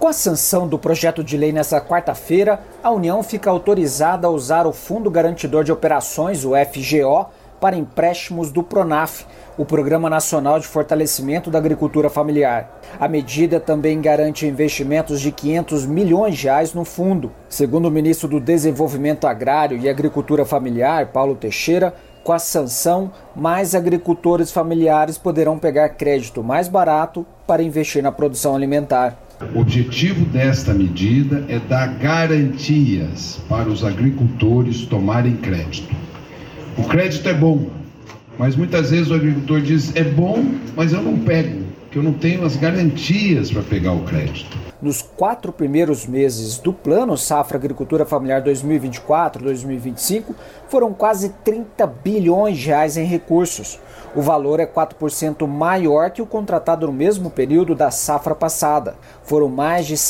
a sanção do projeto de lei nesta quarta-feira, a União fica autorizada a usar o Fundo Garantidor de Operações, o FGO, para empréstimos do PRONAF, o Programa Nacional de Fortalecimento da Agricultura Familiar. A medida também garante investimentos de R$500 milhões no fundo. Segundo o ministro do Desenvolvimento Agrário e Agricultura Familiar, Paulo Teixeira, com a sanção, mais agricultores familiares poderão pegar crédito mais barato para investir na produção alimentar. O objetivo desta medida é dar garantias para os agricultores tomarem crédito. O crédito é bom, mas muitas vezes o agricultor diz, é bom, mas eu não pego, porque eu não tenho as garantias para pegar o crédito. Nos 4 primeiros meses do Plano Safra Agricultura Familiar 2024-2025, foram quase R$30 bilhões em recursos. O valor é 4% maior que o contratado no mesmo período da safra passada. Foram mais de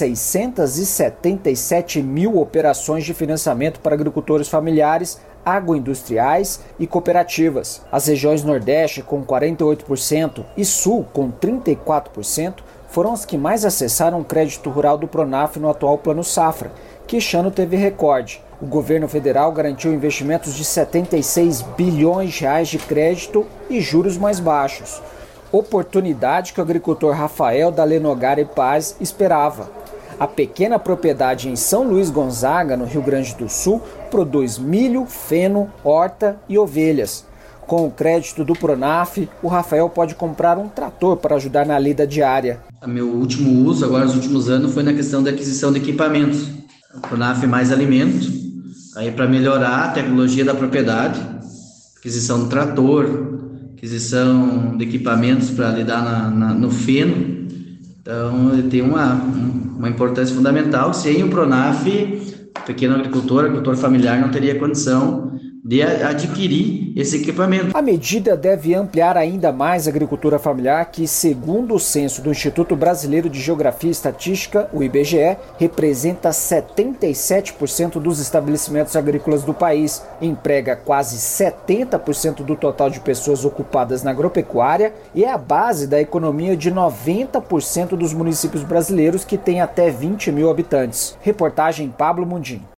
677 mil operações de financiamento para agricultores familiares, agroindustriais e cooperativas. As regiões Nordeste, com 48%, e Sul, com 34%, foram as que mais acessaram o crédito rural do PRONAF no atual Plano Safra, que este ano teve recorde. O governo federal garantiu investimentos de R$76 bilhões de crédito e juros mais baixos. Oportunidade que o agricultor Rafael da Lenogara e Paz esperava. A pequena propriedade em São Luís Gonzaga, no Rio Grande do Sul, produz milho, feno, horta e ovelhas. Com o crédito do PRONAF, o Rafael pode comprar um trator para ajudar na lida diária. Meu último uso, agora nos últimos anos, foi na questão da aquisição de equipamentos. O PRONAF mais alimento, aí para melhorar a tecnologia da propriedade, aquisição do trator, aquisição de equipamentos para lidar no feno. Então, ele tem uma importância fundamental. Sem o PRONAF, o pequeno agricultor familiar não teria condição de adquirir esse equipamento. A medida deve ampliar ainda mais a agricultura familiar, que, segundo o censo do Instituto Brasileiro de Geografia e Estatística, o IBGE, representa 77% dos estabelecimentos agrícolas do país, emprega quase 70% do total de pessoas ocupadas na agropecuária e é a base da economia de 90% dos municípios brasileiros que têm até 20 mil habitantes. Reportagem Pablo Mundim.